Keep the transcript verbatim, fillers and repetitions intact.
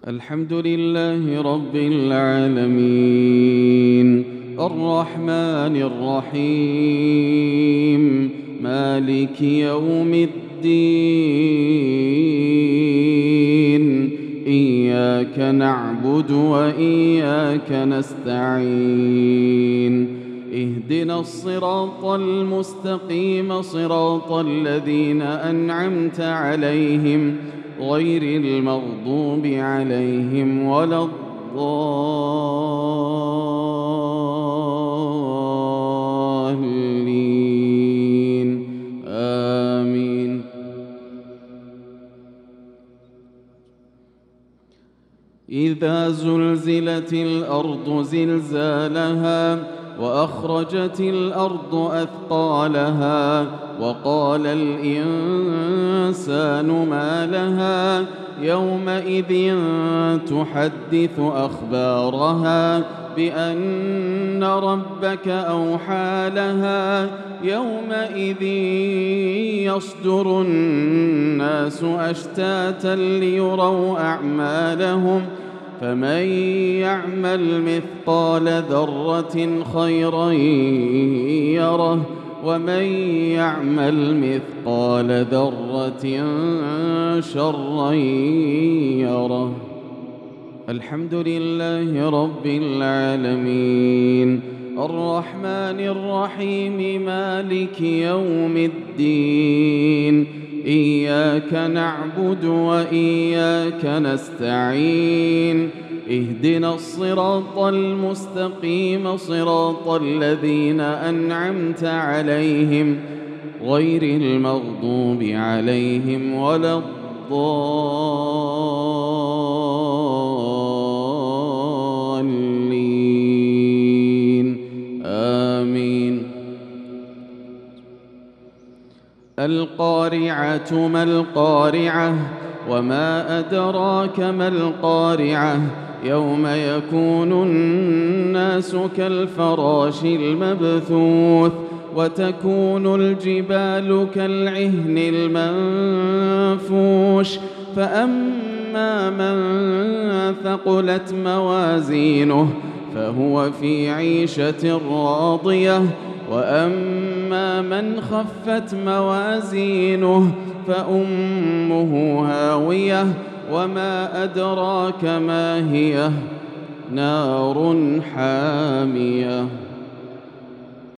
الحمد لله رب العالمين الرحمن الرحيم مالك يوم الدين إياك نعبد وإياك نستعين اهدنا الصراط المستقيم صراط الذين أنعمت عليهم غير المغضوب عليهم ولا الضالين آمين. إذا زلزلت الأرض زلزالها وأخرجت الأرض أثقالها وقال الإنسان ما لها يومئذ تحدث أخبارها بأن ربك أوحى لها يومئذ يصدر الناس أشتاتا ليروا أعمالهم فمن يعمل مثقال ذرة خيرا يره ومن يعمل مثقال ذرة شرا يره. الحمد لله رب العالمين الرحمن الرحيم مالك يوم الدين إياك نعبد وإياك نستعين اهدنا الصراط المستقيم صراط الذين أنعمت عليهم غير المغضوب عليهم ولا الضالين آمين. القارعة ما القارعة وما أدراك ما القارعة يوم يكون الناس كالفراش المبثوث وتكون الجبال كالعهن المنفوش فأما من ثقلت موازينه فهو في عيشة راضية وأما من خفت موازينه فأمه هاوية وما أدراك ما هي نار حامية.